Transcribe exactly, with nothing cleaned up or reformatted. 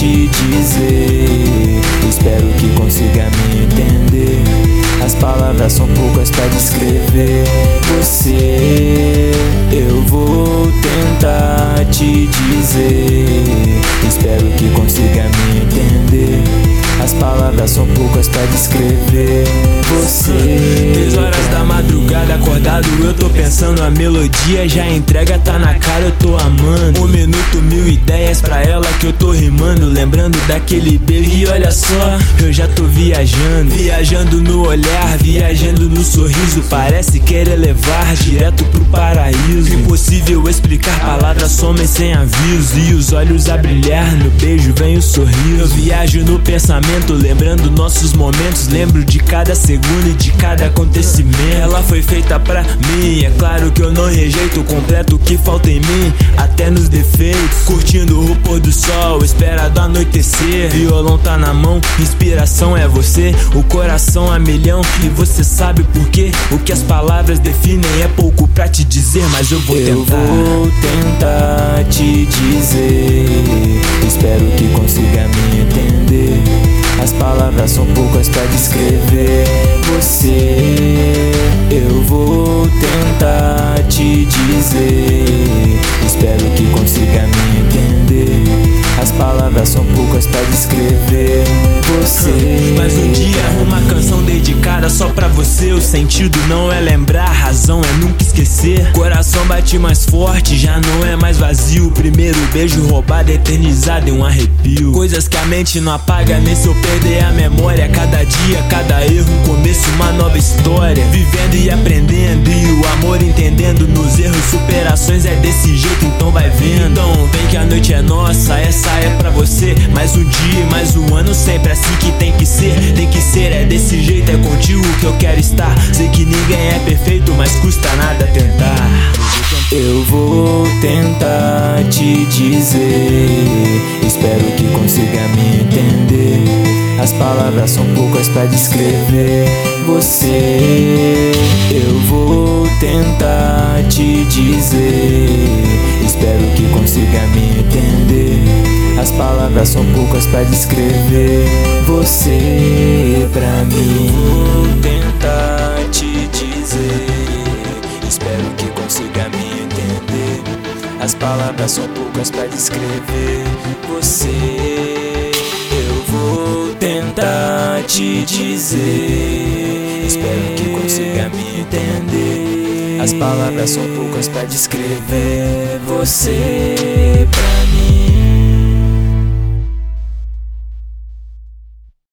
te dizer. Espero que consiga me entender. As palavras são poucas pra descrever você. Eu vou tentar te dizer. Espero que consiga me entender. As palavras são poucas pra descrever você. Três horas da madrugada acordado, eu tô pensando a melodia. Já entrega, tá na cara, eu tô amando. Um minuto, mil ideias pra ela que eu tô rimando. Lembrando daquele beijo e olha só, eu já tô viajando. Viajando no olhar, viajando no sorriso. Parece querer levar direto pro paraíso. Impossível explicar, palavras somem sem aviso. E os olhos a brilhar, no beijo vem o sorriso. Eu viajo no pensamento, lembrando nossos momentos. Lembro de cada segundo e de cada acontecimento. Ela foi feita pra mim, é claro que eu não rejeito. Completo o que falta em mim, até nos defeitos. Curtindo o pôr do sol, espera do anoitecer. Violão tá na mão, inspiração é você. O coração a milhão, e você sabe por quê. O que as palavras definem é pouco pra te dizer, mas eu vou eu tentar. Eu vou tentar te dizer. Espero que consiga me entender. As palavras são poucas pra descrever você. Eu vou tentar te dizer. Espero que consiga me entender. As palavras são poucas pra descrever você. Mas um dia uma canção dedicada só pra você. O sentido não é lembrar, a razão é nunca esquecer. Coração bate mais forte, já não é mais vazio. Primeiro beijo roubado, eternizado em um arrepio. Coisas que a mente não apaga, nem se eu perder a memória. Cada dia, cada erro, um começo, uma nova história. Vivendo e aprendendo, e o amor entendendo. Nos erros, superações, é desse jeito, então vai vendo. Então vem que a noite é nossa, essa é pra você. Mais um dia, mais um ano, sempre assim que tem que ser. Tem que ser, é desse jeito, é contigo que eu quero estar. Sei que ninguém é perfeito, mas custa nada tentar. Eu vou tentar te dizer. Espero que consiga me entender. As palavras são poucas pra descrever você. Eu vou tentar te dizer. Espero que consiga me entender. As palavras são poucas pra descrever você pra mim. Vou tentar te dizer. Espero que consiga me entender. As palavras são poucas pra descrever você. Eu vou tentar te dizer. Espero que consiga me entender. As palavras são poucas pra descrever você pra mim.